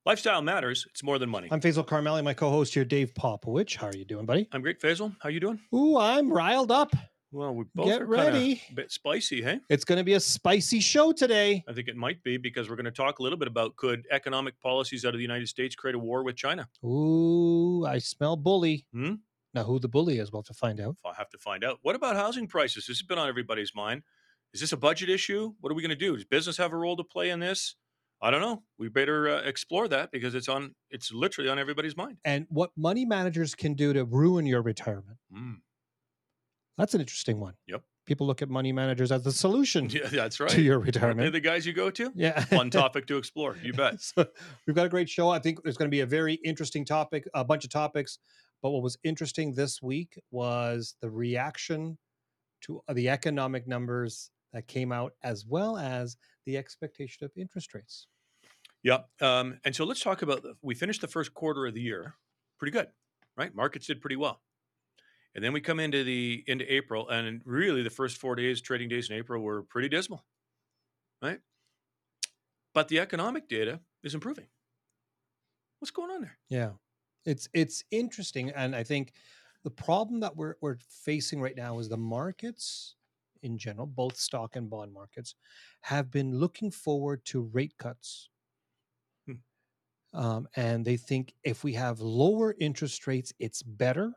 Lifestyle matters. It's more than money. I'm Faisal Carmelli, my co-host here, Dave Popowich. How are you doing, buddy? I'm great, Faisal. How you doing? Ooh, I'm riled up. Well, we both Get are kind of ready. a bit spicy, hey? It's going to be a spicy show today. I think it might be because we're going to talk a little bit about could economic policies out of the United States create a war with China? Ooh, I smell bully. Hmm? Now, who the bully is, we'll have to find out. I'll have to find out. What about housing prices? This has been on everybody's mind. Is this a budget issue? What are we going to do? Does business have a role to play in this? I don't know. We better explore that because it's literally on everybody's mind. And what money managers can do to ruin your retirement. Mm. That's an interesting one. Yep. People look at money managers as the solution Yeah, that's right. to your Aren't they retirement. the guys you go to? Yeah. Fun topic to explore. You bet. So we've got a great show. I think there's going to be a very interesting topic, a bunch of topics. But what was interesting this week was the reaction to the economic numbers that came out, as well as the expectation of interest rates. Yep. And so let's talk about we finished the first quarter of the year pretty good, right? Markets did pretty well. And then we come into April, and really the first 4 days, trading days in April, were pretty dismal, right? But the economic data is improving. What's going on there? Yeah, it's interesting, and I think the problem that we're facing right now is the markets in general, both stock and bond markets, have been looking forward to rate cuts. Hmm. And they think if we have lower interest rates, it's better.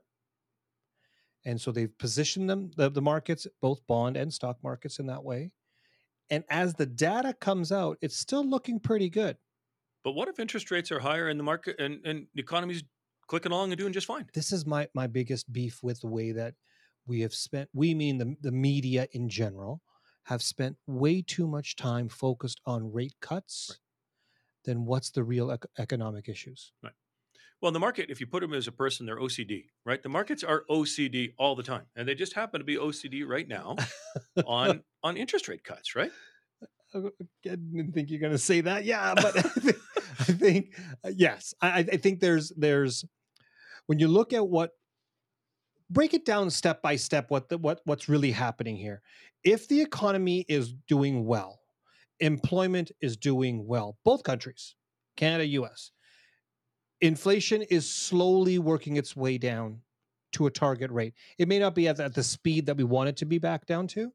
And so they've positioned the markets, both bond and stock markets, in that way. And as the data comes out, it's still looking pretty good. But what if interest rates are higher and the market and the economy's clicking along and doing just fine? This is my biggest beef with the way that we have spent, we mean the media in general, have spent way too much time focused on rate cuts Right. than what's the real economic issues. Right. Well, the market, if you put them as a person, they're OCD, right? The markets are OCD all the time, and they just happen to be OCD right now on interest rate cuts, right? I didn't think you're going to say that. Yeah, but I think yes. I think there's when you look at break it down step by step what's really happening here. If the economy is doing well, employment is doing well, both countries, Canada, US, inflation is slowly working its way down to a target rate. It may not be at the speed that we want it to be back down to.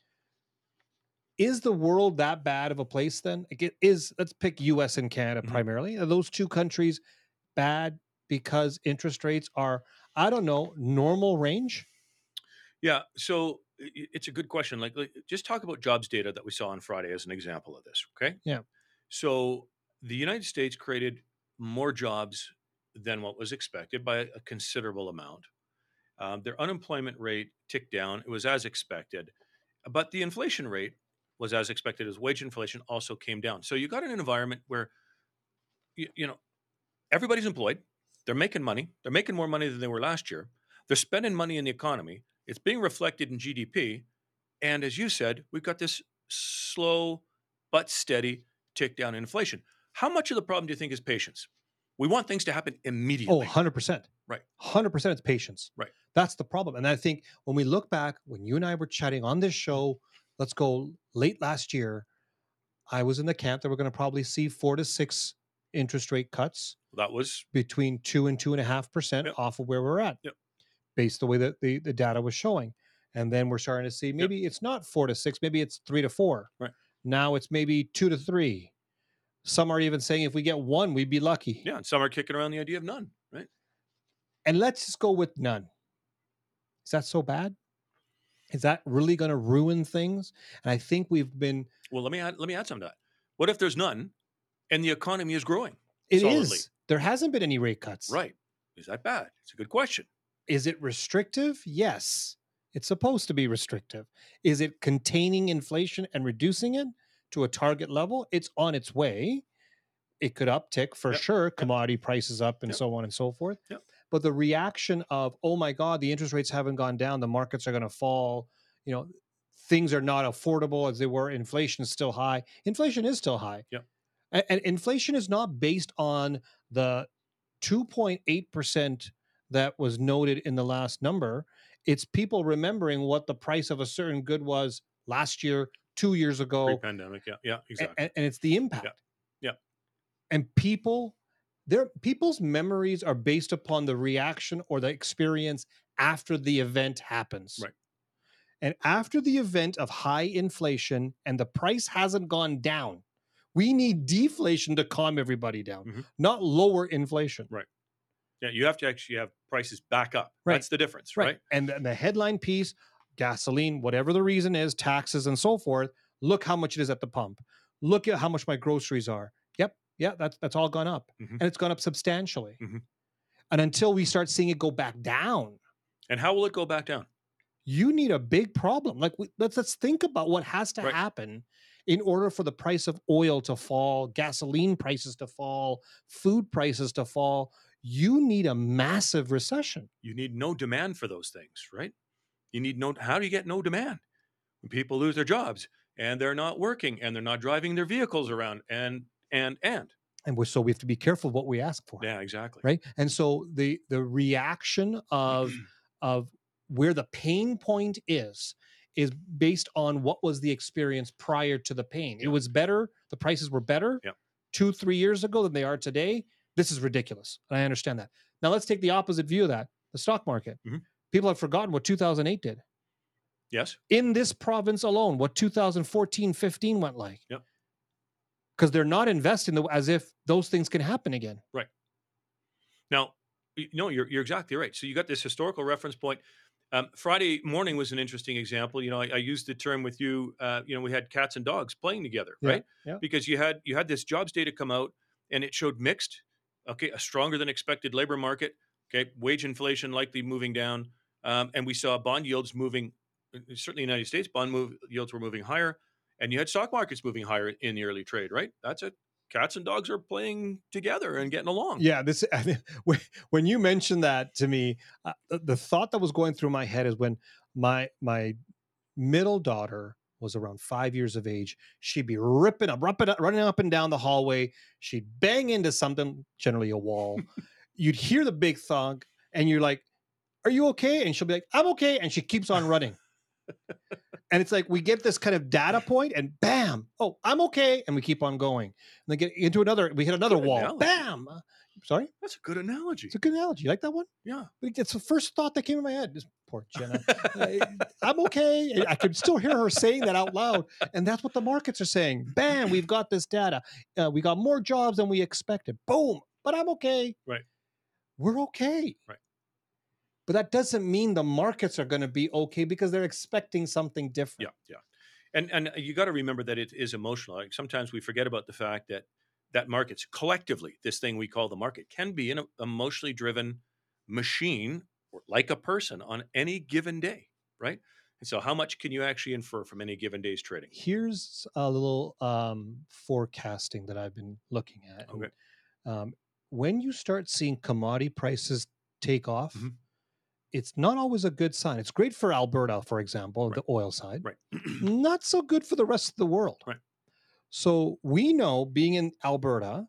Is the world that bad of a place then? Let's pick US and Canada primarily. Are those two countries bad because interest rates are, I don't know, normal range? Yeah. So it's a good question. Like, just talk about jobs data that we saw on Friday as an example of this. Okay. Yeah. So the United States created more jobs than what was expected by a considerable amount. Their unemployment rate ticked down. It was as expected, but the inflation rate was as expected as wage inflation also came down. So you got an environment where you know everybody's employed. They're making money. They're making more money than they were last year. They're spending money in the economy. It's being reflected in GDP. And as you said, we've got this slow but steady tick down in inflation. How much of the problem do you think is patience? We want things to happen Oh, immediately. 100%. Right. 100% it's patience. Right. That's the problem. And I think when we look back, when you and I were chatting on this show, let's go late last year, I was in the camp that we're going to probably see 4 to 6 interest rate cuts That was between 2 and 2.5% yep, off of where we're at, yep, based the way that the data was showing. And then we're starting to see yep. maybe it's not 4 to 6, maybe it's 3 to 4. Right. Now it's maybe 2 to 3. Some are even saying if we get one, we'd be lucky. Yeah, and some are kicking around the idea of none, right? And let's just go with none. Is that so bad? Is that really going to ruin things? And I think we've been. Well, let me add some to that. What if there's none and the economy is growing It solidly? is. There hasn't been any rate cuts. Right. Is that bad? It's a good question. Is it restrictive? Yes. It's supposed to be restrictive. Is it containing inflation and reducing it to a target level? It's on its way. It could uptick for Yep. sure, Yep. commodity prices up and Yep. so on and so forth. Yep. But the reaction of, oh my God, the interest rates haven't gone down, the markets are going to fall, things are not affordable as they were, inflation is still high. Inflation is still high. Yep. And inflation is not based on the 2.8% that was noted in the last number. It's people remembering what the price of a certain good was last year, 2 years ago. Pre-pandemic. Yeah. Yeah. Exactly. And it's the impact. Yeah. Yeah. And people people's memories are based upon the reaction or the experience after the event happens. Right. And after the event of high inflation and the price hasn't gone down, we need deflation to calm everybody down, Hmm. not lower inflation. Right. Yeah, you have to actually have prices back up. Right. That's the difference, Right. right? And then the headline piece, gasoline, whatever the reason is, taxes and so forth, look how much it is at the pump. Look at how much my groceries are. Yep. Yeah, that's all gone up. Hmm. And it's gone up substantially. Hmm. And until we start seeing it go back down, And how will it go back down? you need a big problem. Like let's think about what has to Right. happen in order for the price of oil to fall, gasoline prices to fall, food prices to fall. You need a massive recession. You need no demand for those things, right? You need no. How do you get no demand when people lose their jobs and they're not working and they're not driving their vehicles around and And so we have to be careful what we ask for, yeah, exactly. right? And so the reaction of where the pain point is based on what was the experience prior to the pain. It Yeah, was better, the prices were better yeah. 2-3 years ago than they are today. This is ridiculous. And I understand that. Now let's take the opposite view of that. The stock market. Hmm. People have forgotten what 2008 did. Yes. In this province alone, what 2014-15 went like. Yep. Because they're not investing as if those things can happen again. Right. Now, no, you're exactly right. So you got this historical reference point. Friday morning was an interesting example. I used the term with you. We had cats and dogs playing together, Yeah. right? Yeah. Because you had this jobs data come out, and it showed mixed. Okay, a stronger than expected labor market. Okay, wage inflation likely moving down, and we saw bond yields moving. Certainly, in the United States, yields were moving higher, and you had stock markets moving higher in the early trade. Right? That's it. Cats and dogs are playing together and getting along. Yeah, this when you mentioned that to me, the thought that was going through my head is when my middle daughter was around 5 years of age, she'd be running up and down the hallway. She'd bang into something, generally a wall. You'd hear the big thunk, and you're like, "Are you okay?" And she'll be like, "I'm okay," and she keeps on running. And it's like we get this kind of data point, and bam, oh, I'm okay, and we keep on going. And then get into another, we hit another Good wall, analogy. bam. Sorry, That's a good analogy. it's a good analogy. You like that one? Yeah. Like, it's the first thought that came in my head. Just poor Jenna. Uh, I'm okay. I could still hear her saying that out loud, and that's what the markets are saying. Bam, we've got this data. We got more jobs than we expected. Boom, but I'm okay. Right. We're okay. Right. But that doesn't mean the markets are going to be okay because they're expecting something Yeah. different. Yeah. And you got to remember that it is emotional. Like sometimes we forget about the fact that markets collectively, this thing we call the market, can be an emotionally driven machine or like a person on any given day, right? And so, how much can you actually infer from any given day's trading? Here's a little forecasting that I've been looking at. Okay. And when you start seeing commodity prices take off, Hmm. it's not always a good sign. It's great for Alberta, for example, Right. the oil side, Right. not so good for the rest of the world. Right. So we know, being in Alberta,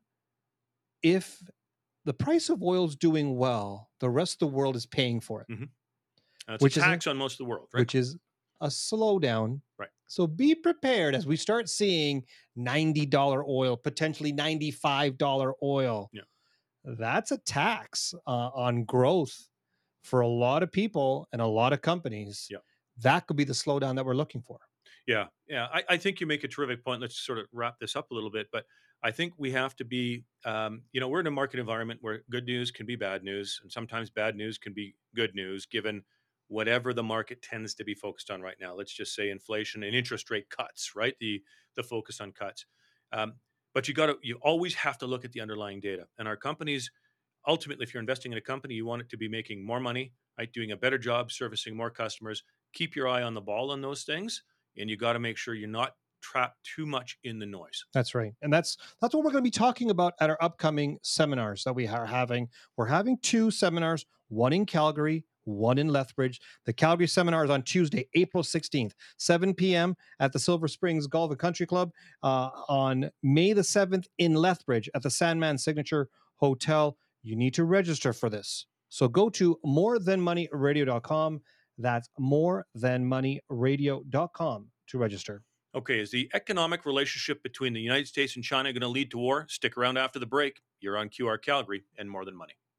if the price of oil is doing well, the rest of the world is paying for it, Hmm. It's a which is tax on most of the world, right? which is a slowdown. Right. So be prepared as we start seeing $90 oil, potentially $95 oil. Yeah. That's a tax on growth for a lot of people and a lot of companies. Yeah. That could be the slowdown that we're looking for. Yeah, yeah. I think you make a terrific point. Let's sort of wrap this up a little bit, but I think we have to be, we're in a market environment where good news can be bad news, and sometimes bad news can be good news, given whatever the market tends to be focused on right now. Let's just say inflation and interest rate cuts, right? The focus on cuts, um, but you always have to look at the underlying data. And our companies, ultimately, if you're investing in a company, you want it to be making more money, right? Doing a better job, servicing more customers. Keep your eye on the ball on those things, and you got to make sure you're not trapped too much in the noise. That's right. And that's what we're going to be talking about at our upcoming seminars that we are having. We're having two seminars, one in Calgary, one in Lethbridge. The Calgary seminar is on Tuesday, April 16th, 7 p.m. at the Silver Springs Golf and Country Club. On May the 7th in Lethbridge at the Sandman Signature Hotel. You need to register for this. So go to morethanmoneyradio.com. That's morethanmoneyradio.com to register. Okay, is the economic relationship between the United States and China going to lead to war? Stick around after the break. you're on QR Calgary and more than money.